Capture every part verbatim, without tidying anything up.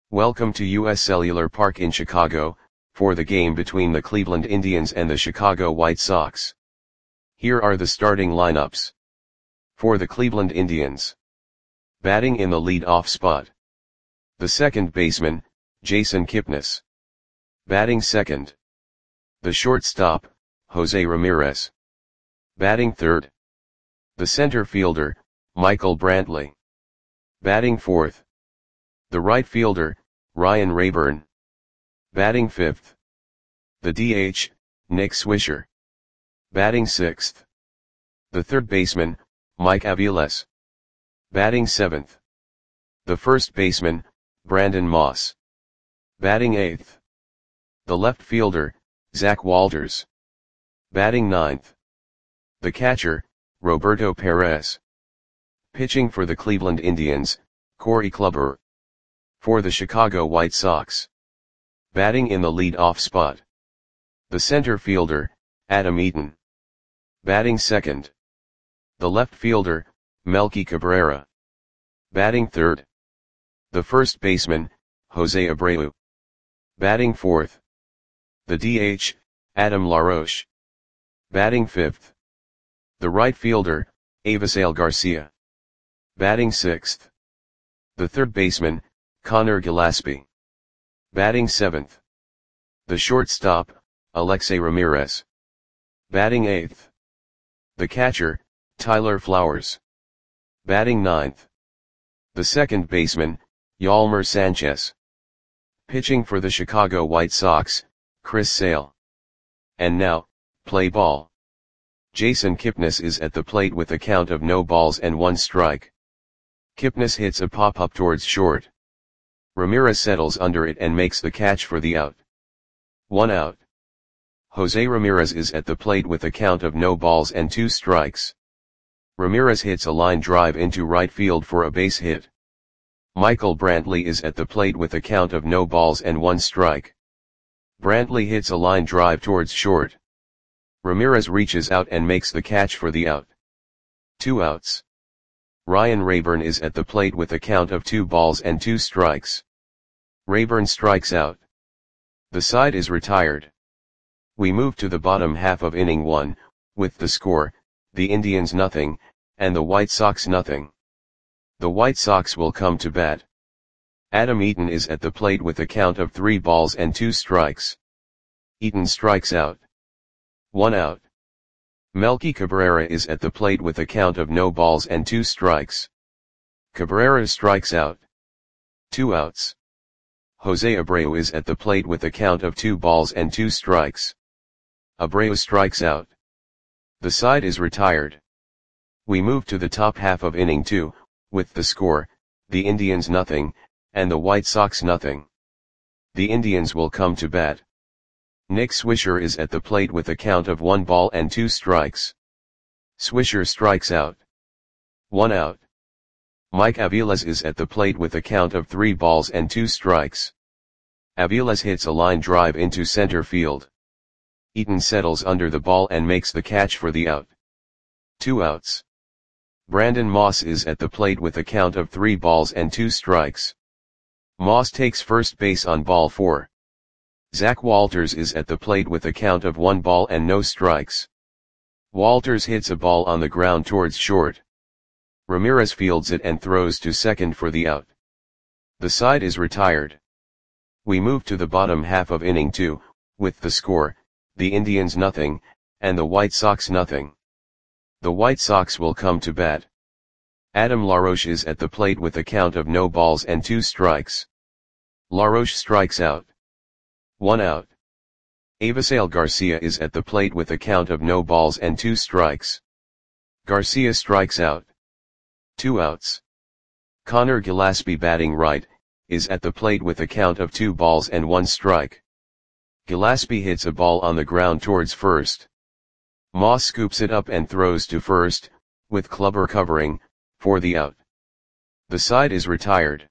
Welcome to U S Cellular Park in Chicago, for the game between the Cleveland Indians and the Chicago White Sox. Here are the starting lineups. For the Cleveland Indians. Batting in the lead-off spot. The second baseman, Jason Kipnis. Batting second. The shortstop, Jose Ramirez. Batting third. The center fielder, Michael Brantley. Batting fourth. The right fielder, Ryan Raburn. Batting fifth. The D H, Nick Swisher. Batting sixth. The third baseman, Mike Aviles. Batting seventh. The first baseman, Brandon Moss. Batting eighth. The left fielder, Zach Walters. Batting ninth. The catcher, Roberto Perez. Pitching for the Cleveland Indians, Corey Kluber. For the Chicago White Sox. Batting in the lead-off spot. The center fielder, Adam Eaton. Batting second. The left fielder, Melky Cabrera. Batting third. The first baseman, Jose Abreu. Batting fourth. The D H, Adam LaRoche. Batting fifth. The right fielder, Avisail Garcia. Batting sixth. The third baseman, Connor Gillaspie. Batting seventh. The shortstop, Alexei Ramirez. Batting eighth. The catcher, Tyler Flowers. Batting ninth. The second baseman, Yolmer Sanchez. Pitching for the Chicago White Sox, Chris Sale. And now, play ball. Jason Kipnis is at the plate with a count of no balls and one strike. Kipnis hits a pop-up towards short. Ramirez settles under it and makes the catch for the out. One out. Jose Ramirez is at the plate with a count of no balls and two strikes. Ramirez hits a line drive into right field for a base hit. Michael Brantley is at the plate with a count of no balls and one strike. Brantley hits a line drive towards short. Ramirez reaches out and makes the catch for the out. Two outs. Ryan Raburn is at the plate with a count of two balls and two strikes. Raburn strikes out. The side is retired. We move to the bottom half of inning one, with the score, the Indians nothing, and the White Sox nothing. The White Sox will come to bat. Adam Eaton is at the plate with a count of three balls and two strikes. Eaton strikes out. One out. Melky Cabrera is at the plate with a count of no balls and two strikes. Cabrera strikes out. Two outs. Jose Abreu is at the plate with a count of two balls and two strikes. Abreu strikes out. The side is retired. We move to the top half of inning two, with the score, the Indians nothing, and the White Sox nothing. The Indians will come to bat. Nick Swisher is at the plate with a count of one ball and two strikes. Swisher strikes out. One out. Mike Aviles is at the plate with a count of three balls and two strikes. Aviles hits a line drive into center field. Eaton settles under the ball and makes the catch for the out. Two outs. Brandon Moss is at the plate with a count of three balls and two strikes. Moss takes first base on ball four. Zach Walters is at the plate with a count of one ball and no strikes. Walters hits a ball on the ground towards short. Ramirez fields it and throws to second for the out. The side is retired. We move to the bottom half of inning two, with the score, the Indians nothing, and the White Sox nothing. The White Sox will come to bat. Adam LaRoche is at the plate with a count of no balls and two strikes. LaRoche strikes out. One out. Avisail Garcia is at the plate with a count of no balls and two strikes. Garcia strikes out. Two outs. Connor Gillaspie, batting right, is at the plate with a count of two balls and one strike. Gillaspie hits a ball on the ground towards first. Moss scoops it up and throws to first, with Kluber covering, for the out. The side is retired.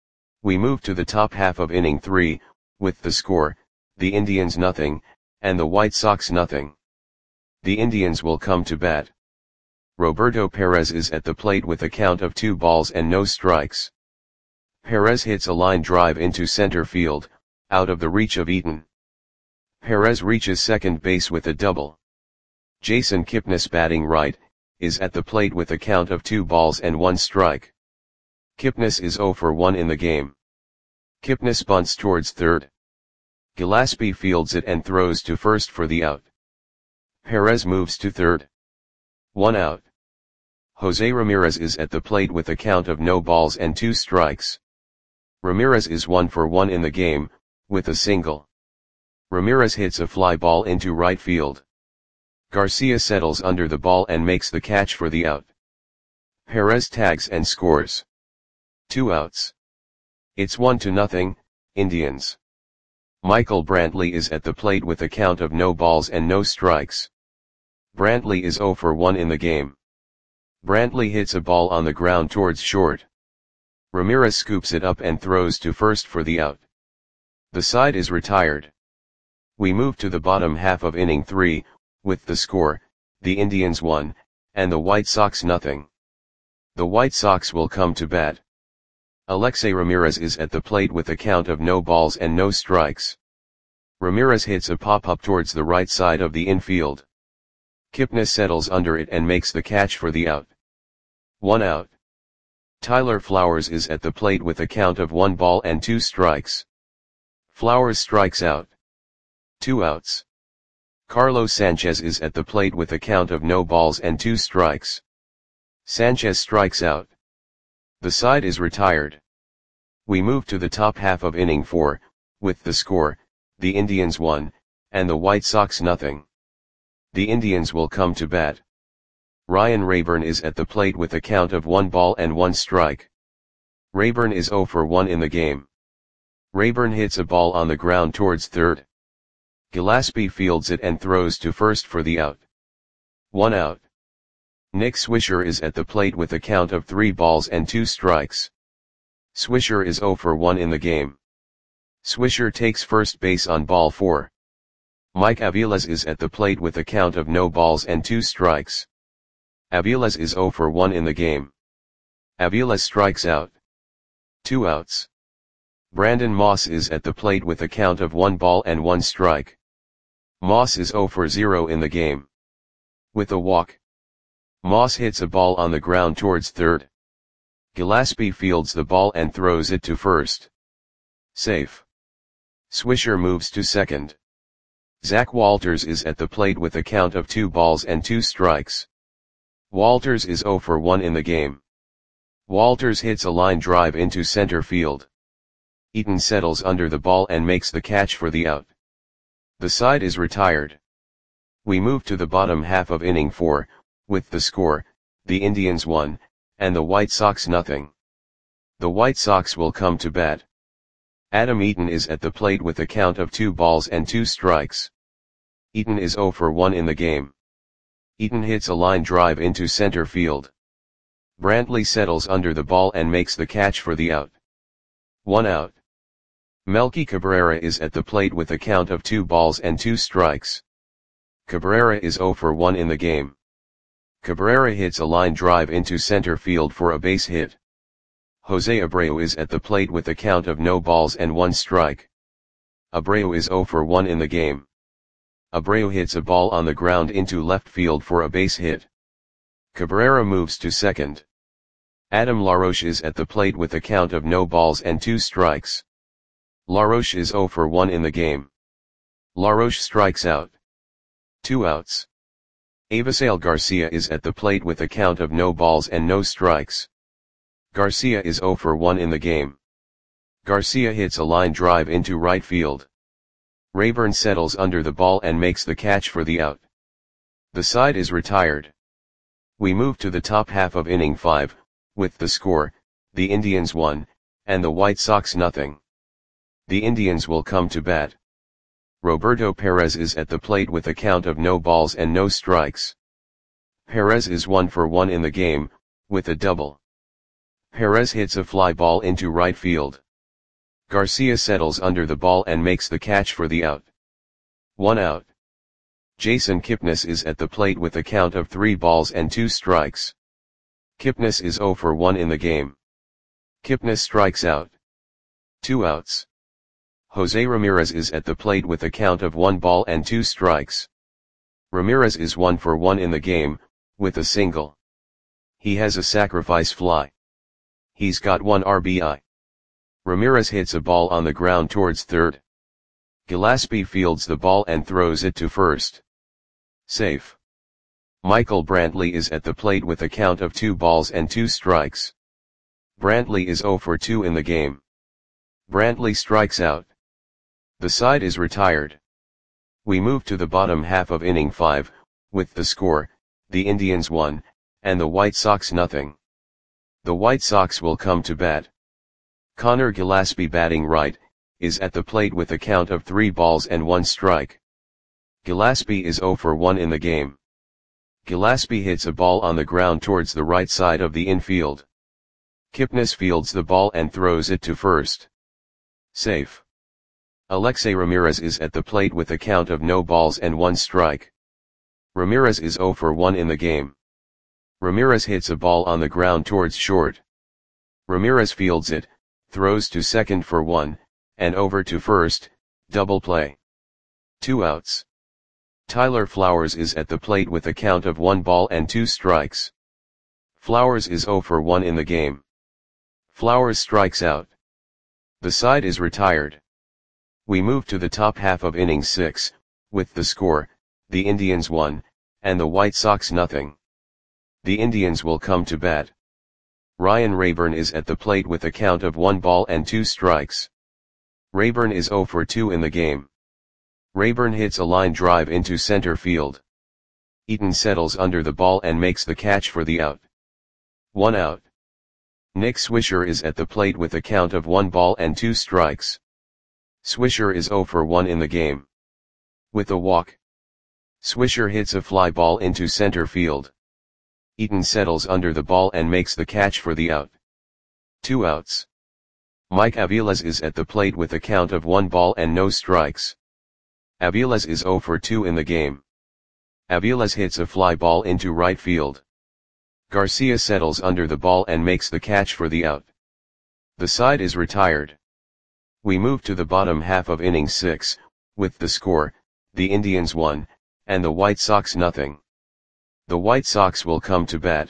We move to the top half of inning three, with the score, the Indians nothing, and the White Sox nothing. The Indians will come to bat. Roberto Perez is at the plate with a count of two balls and no strikes. Perez hits a line drive into center field, out of the reach of Eaton. Perez reaches second base with a double. Jason Kipnis, batting right, is at the plate with a count of two balls and one strike. Kipnis is zero for one in the game. Kipnis bunts towards third. Gillespie fields it and throws to first for the out. Perez moves to third. One out. Jose Ramirez is at the plate with a count of no balls and two strikes. Ramirez is one for one in the game, with a single. Ramirez hits a fly ball into right field. Garcia settles under the ball and makes the catch for the out. Perez tags and scores. Two outs. It's one to nothing, Indians. Michael Brantley is at the plate with a count of no balls and no strikes. Brantley is zero for one in the game. Brantley hits a ball on the ground towards short. Ramirez scoops it up and throws to first for the out. The side is retired. We move to the bottom half of inning three, with the score, the Indians one, and the White Sox nothing. The White Sox will come to bat. Alexei Ramirez is at the plate with a count of no balls and no strikes. Ramirez hits a pop-up towards the right side of the infield. Kipnis settles under it and makes the catch for the out. One out. Tyler Flowers is at the plate with a count of one ball and two strikes. Flowers strikes out. Two outs. Carlos Sanchez is at the plate with a count of no balls and two strikes. Sanchez strikes out. The side is retired. We move to the top half of inning four, with the score, the Indians one, and the White Sox nothing. The Indians will come to bat. Ryan Rayburn is at the plate with a count of one ball and one strike. Rayburn is zero for one in the game. Rayburn hits a ball on the ground towards third. Gillespie fields it and throws to first for the out. One out. Nick Swisher is at the plate with a count of three balls and two strikes. Swisher is zero for one in the game. Swisher takes first base on ball four. Mike Aviles is at the plate with a count of no balls and two strikes. Aviles is zero for one in the game. Aviles strikes out. Two outs. Brandon Moss is at the plate with a count of one ball and one strike. Moss is zero for zero in the game. With a walk. Moss hits a ball on the ground towards third. Gillespie fields the ball and throws it to first. Safe. Swisher moves to second. Zach Walters is at the plate with a count of two balls and two strikes. Walters is zero for one in the game. Walters hits a line drive into center field. Eaton settles under the ball and makes the catch for the out. The side is retired. We move to the bottom half of inning four, with the score, the Indians one, and the White Sox nothing. The White Sox will come to bat. Adam Eaton is at the plate with a count of two balls and two strikes. Eaton is zero for one in the game. Eaton hits a line drive into center field. Brantley settles under the ball and makes the catch for the out. One out. Melky Cabrera is at the plate with a count of two balls and two strikes. Cabrera is zero for one in the game. Cabrera hits a line drive into center field for a base hit. Jose Abreu is at the plate with a count of no balls and one strike. Abreu is zero for one in the game. Abreu hits a ball on the ground into left field for a base hit. Cabrera moves to second. Adam LaRoche is at the plate with a count of no balls and two strikes. LaRoche is zero for one in the game. LaRoche strikes out. Two outs. Avisail Garcia is at the plate with a count of no balls and no strikes. Garcia is zero for one in the game. Garcia hits a line drive into right field. Rayburn settles under the ball and makes the catch for the out. The side is retired. We move to the top half of inning five, with the score, the Indians one, and the White Sox nothing. The Indians will come to bat. Roberto Perez is at the plate with a count of no balls and no strikes. Perez is one for one in the game, with a double. Perez hits a fly ball into right field. Garcia settles under the ball and makes the catch for the out. One out. Jason Kipnis is at the plate with a count of three balls and two strikes. Kipnis is zero for one in the game. Kipnis strikes out. Two outs. Jose Ramirez is at the plate with a count of one ball and two strikes. Ramirez is one for one in the game, with a single. He has a sacrifice fly. He's got one R B I. Ramirez hits a ball on the ground towards third. Gillaspie fields the ball and throws it to first. Safe. Michael Brantley is at the plate with a count of two balls and two strikes. Brantley is zero for two in the game. Brantley strikes out. The side is retired. We move to the bottom half of inning five, with the score, the Indians one, and the White Sox nothing. The White Sox will come to bat. Connor Gillaspie, batting right, is at the plate with a count of three balls and one strike. Gillaspie is zero for one in the game. Gillaspie hits a ball on the ground towards the right side of the infield. Kipnis fields the ball and throws it to first. Safe. Alexei Ramirez is at the plate with a count of no balls and one strike. Ramirez is zero for one in the game. Ramirez hits a ball on the ground towards short. Ramirez fields it, throws to second for one, and over to first, double play. Two outs. Tyler Flowers is at the plate with a count of one ball and two strikes. Flowers is zero for one in the game. Flowers strikes out. The side is retired. We move to the top half of inning six, with the score, the Indians one, and the White Sox nothing. The Indians will come to bat. Ryan Rayburn is at the plate with a count of one ball and two strikes. Rayburn is zero for two in the game. Rayburn hits a line drive into center field. Eaton settles under the ball and makes the catch for the out. One out. Nick Swisher is at the plate with a count of one ball and two strikes. Swisher is zero for one in the game. With a walk. Swisher hits a fly ball into center field. Eaton settles under the ball and makes the catch for the out. Two outs. Mike Aviles is at the plate with a count of one ball and no strikes. Aviles is zero for two in the game. Aviles hits a fly ball into right field. Garcia settles under the ball and makes the catch for the out. The side is retired. We move to the bottom half of inning six, with the score, the Indians one, and the White Sox nothing. The White Sox will come to bat.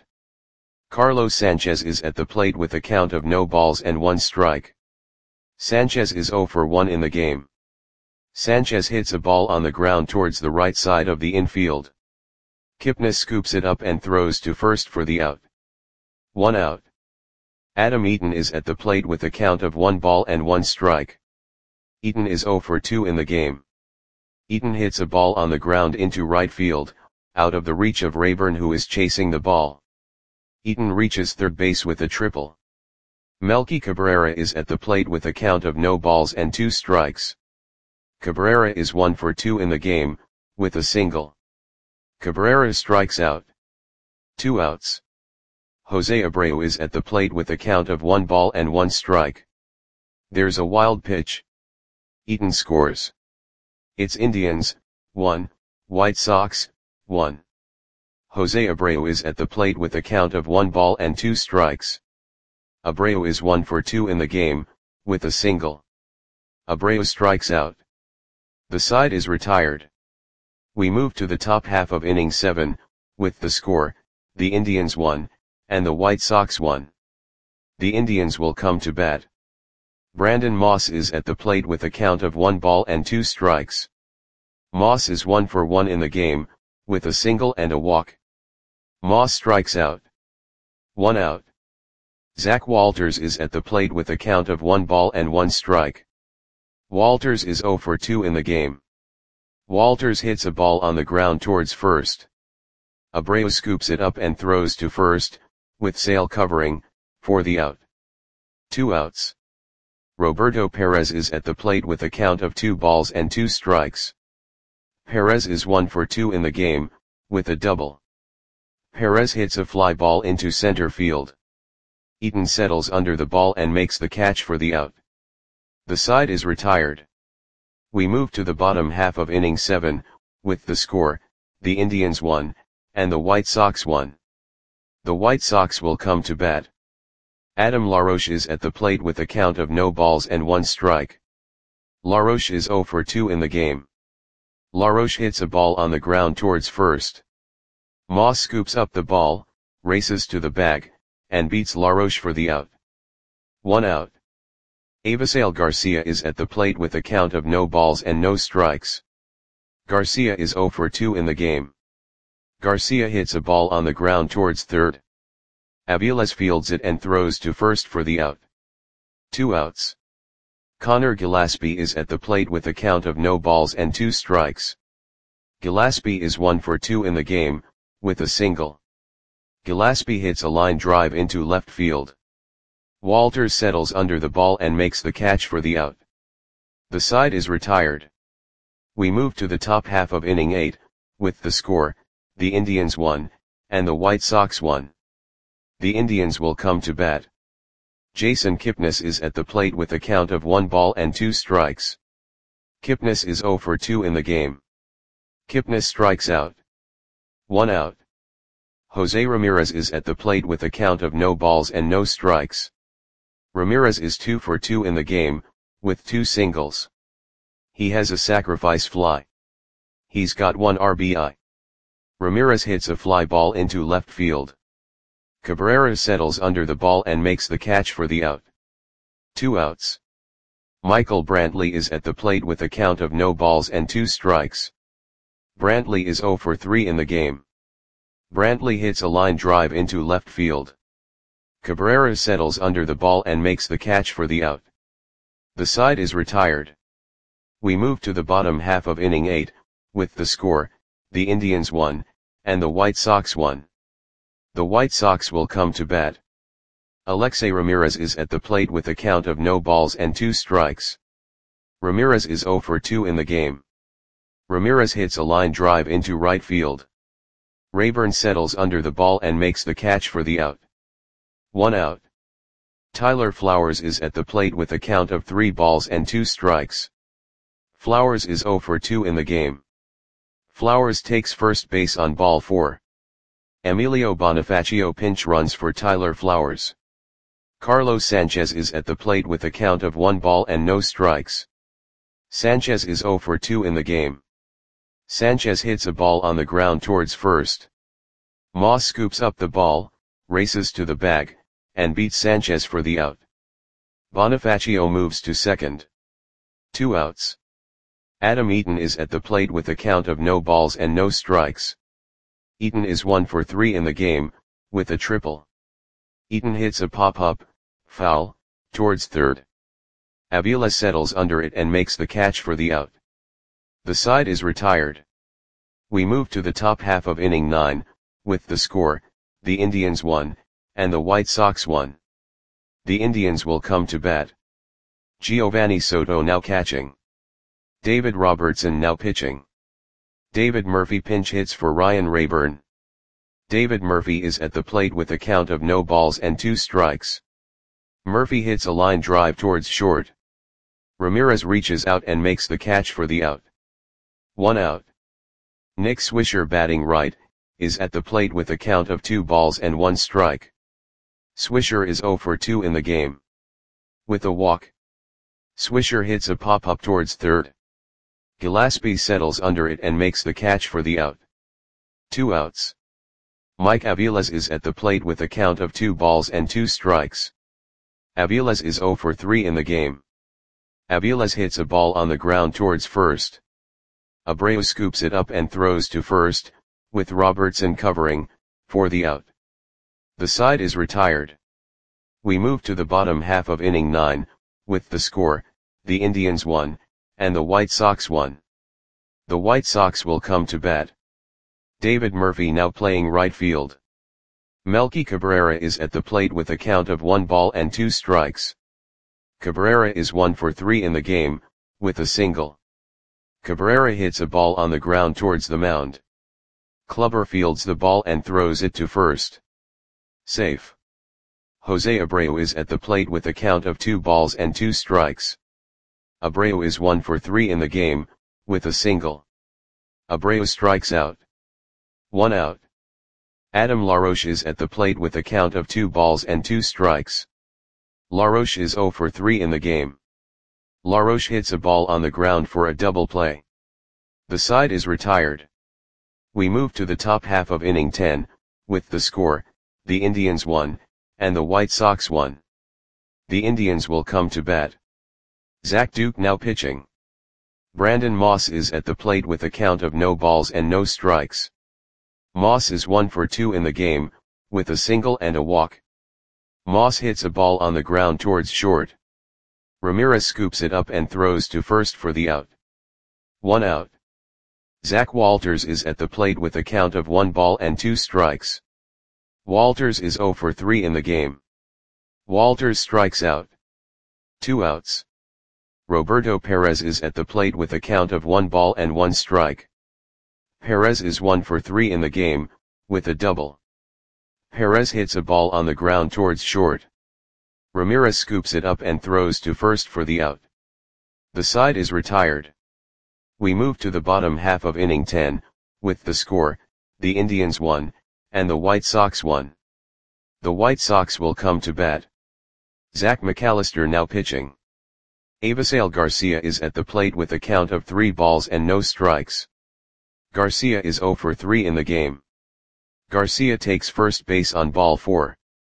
Carlos Sanchez is at the plate with a count of no balls and one strike. Sanchez is zero for one in the game. Sanchez hits a ball on the ground towards the right side of the infield. Kipnis scoops it up and throws to first for the out. One out. Adam Eaton is at the plate with a count of one ball and one strike. Eaton is zero for two in the game. Eaton hits a ball on the ground into right field, out of the reach of Rayburn, who is chasing the ball. Eaton reaches third base with a triple. Melky Cabrera is at the plate with a count of no balls and two strikes. Cabrera is one for two in the game, with a single. Cabrera strikes out. Two outs. Jose Abreu is at the plate with a count of one ball and one strike. There's a wild pitch. Eaton scores. It's Indians, one, White Sox, one. Jose Abreu is at the plate with a count of one ball and two strikes. Abreu is one for two in the game, with a single. Abreu strikes out. The side is retired. We move to the top half of inning seven, with the score, the Indians one, and the White Sox one. The Indians will come to bat. Brandon Moss is at the plate with a count of one ball and two strikes. Moss is one for one in the game, with a single and a walk. Moss strikes out. One out. Zach Walters is at the plate with a count of one ball and one strike. Walters is zero for two in the game. Walters hits a ball on the ground towards first. Abreu scoops it up and throws to first, with Sale covering, for the out. Two outs. Roberto Perez is at the plate with a count of two balls and two strikes. Perez is one for two in the game, with a double. Perez hits a fly ball into center field. Eaton settles under the ball and makes the catch for the out. The side is retired. We move to the bottom half of inning seven, with the score, the Indians one, and the White Sox one. The White Sox will come to bat. Adam Laroche is at the plate with a count of no balls and one strike. Laroche is zero for two in the game. Laroche hits a ball on the ground towards first. Moss scoops up the ball, races to the bag, and beats Laroche for the out. One out. Avisail Garcia is at the plate with a count of no balls and no strikes. Garcia is zero for two in the game. Garcia hits a ball on the ground towards third. Aviles fields it and throws to first for the out. Two outs. Connor Gillaspie is at the plate with a count of no balls and two strikes. Gillaspie is one for two in the game, with a single. Gillaspie hits a line drive into left field. Walters settles under the ball and makes the catch for the out. The side is retired. We move to the top half of inning eight, with the score, the Indians won, and the White Sox won. The Indians will come to bat. Jason Kipnis is at the plate with a count of one ball and two strikes. Kipnis is zero for two in the game. Kipnis strikes out. One out. Jose Ramirez is at the plate with a count of no balls and no strikes. Ramirez is two for two in the game, with two singles. He has a sacrifice fly. He's got one R B I. Ramirez hits a fly ball into left field. Cabrera settles under the ball and makes the catch for the out. Two outs. Michael Brantley is at the plate with a count of no balls and two strikes. Brantley is zero for three in the game. Brantley hits a line drive into left field. Cabrera settles under the ball and makes the catch for the out. The side is retired. We move to the bottom half of inning eight, with the score, the Indians won, and the White Sox won. The White Sox will come to bat. Alexei Ramirez is at the plate with a count of no balls and two strikes. Ramirez is zero for two in the game. Ramirez hits a line drive into right field. Rayburn settles under the ball and makes the catch for the out. One out. Tyler Flowers is at the plate with a count of three balls and two strikes. Flowers is zero for two in the game. Flowers takes first base on ball four. Emilio Bonifacio pinch runs for Tyler Flowers. Carlos Sanchez is at the plate with a count of one ball and no strikes. Sanchez is zero for two in the game. Sanchez hits a ball on the ground towards first. Moss scoops up the ball, races to the bag, and beats Sanchez for the out. Bonifacio moves to second. Two outs. Adam Eaton is at the plate with a count of no balls and no strikes. Eaton is one for three in the game, with a triple. Eaton hits a pop-up, foul, towards third. Avila settles under it and makes the catch for the out. The side is retired. We move to the top half of inning nine, with the score, the Indians won, and the White Sox won. The Indians will come to bat. Giovanni Soto now catching. David Robertson now pitching. David Murphy pinch hits for Ryan Rayburn. David Murphy is at the plate with a count of no balls and two strikes. Murphy hits a line drive towards short. Ramirez reaches out and makes the catch for the out. One out. Nick Swisher batting right, is at the plate with a count of two balls and one strike. Swisher is zero for two in the game. With a walk. Swisher hits a pop-up towards third. Gillaspie settles under it and makes the catch for the out. Two outs. Mike Aviles is at the plate with a count of two balls and two strikes. Aviles is zero for three in the game. Aviles hits a ball on the ground towards first. Abreu scoops it up and throws to first, with Robertson covering, for the out. The side is retired. We move to the bottom half of inning nine, with the score, the Indians won, and the White Sox won. The White Sox will come to bat. David Murphy now playing right field. Melky Cabrera is at the plate with a count of one ball and two strikes. Cabrera is one for three in the game, with a single. Cabrera hits a ball on the ground towards the mound. Clubber fields the ball and throws it to first. Safe. Jose Abreu is at the plate with a count of two balls and two strikes. Abreu is one for three in the game, with a single. Abreu strikes out. One out. Adam Laroche is at the plate with a count of two balls and two strikes. Laroche is zero for three in the game. Laroche hits a ball on the ground for a double play. The side is retired. We move to the top half of inning ten, with the score, the Indians one, and the White Sox one. The Indians will come to bat. Zach Duke now pitching. Brandon Moss is at the plate with a count of no balls and no strikes. Moss is one for two in the game, with a single and a walk. Moss hits a ball on the ground towards short. Ramirez scoops it up and throws to first for the out. One out. Zach Walters is at the plate with a count of one ball and two strikes. Walters is zero for three in the game. Walters strikes out. Two outs. Roberto Perez is at the plate with a count of one ball and one strike. Perez is one for three in the game, with a double. Perez hits a ball on the ground towards short. Ramirez scoops it up and throws to first for the out. The side is retired. We move to the bottom half of inning ten, with the score, the Indians one, and the White Sox one. The White Sox will come to bat. Zach McAllister now pitching. Avisail Garcia is at the plate with a count of three balls and no strikes. Garcia is zero for three in the game. Garcia takes first base on ball four.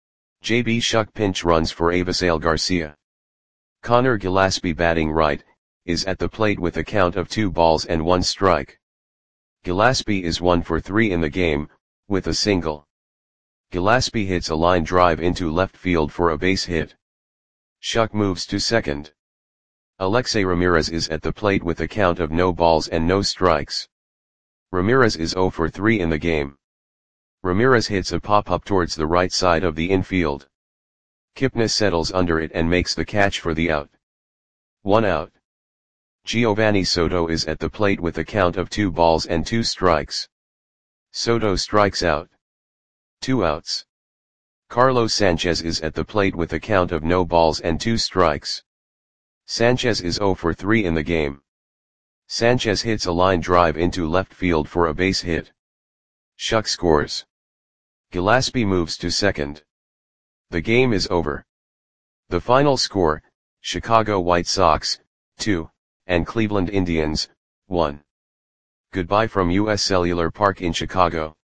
J B Shuck pinch runs for Avisail Garcia. Connor Gillespie batting right, is at the plate with a count of two balls and one strike. Gillespie is one for three in the game, with a single. Gillespie hits a line drive into left field for a base hit. Shuck moves to second. Alexei Ramirez is at the plate with a count of no balls and no strikes. Ramirez is zero for three in the game. Ramirez hits a pop-up towards the right side of the infield. Kipnis settles under it and makes the catch for the out. One out. Giovanni Soto is at the plate with a count of two balls and two strikes. Soto strikes out. Two outs. Carlos Sanchez is at the plate with a count of no balls and two strikes. Sanchez is zero for three in the game. Sanchez hits a line drive into left field for a base hit. Shuck scores. Gillespie moves to second. The game is over. The final score, Chicago White Sox, two, and Cleveland Indians, one. Goodbye from U S Cellular Park in Chicago.